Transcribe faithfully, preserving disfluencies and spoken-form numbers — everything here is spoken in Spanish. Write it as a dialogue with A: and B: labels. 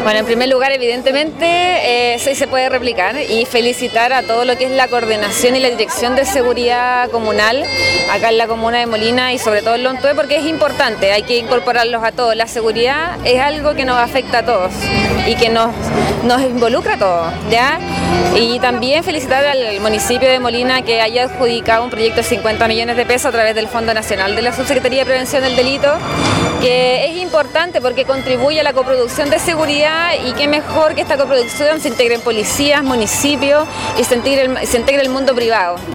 A: Bueno, en primer lugar, evidentemente, eh, sí se puede replicar y felicitar a todo lo que es la coordinación y la dirección de seguridad comunal acá en la comuna de Molina y sobre todo en Lontué, porque es importante, hay que incorporarlos a todos. La seguridad es algo que nos afecta a todos y que nos, nos involucra a todos, ¿ya? Y también felicitar al municipio de Molina que haya adjudicado un proyecto de cincuenta millones de pesos a través del Fondo Nacional de la Subsecretaría de Prevención del Delito, que es importante porque contribuye a la coproducción de seguridad y qué mejor que esta coproducción se integre en policías, municipios y se integre el, se integre el mundo privado.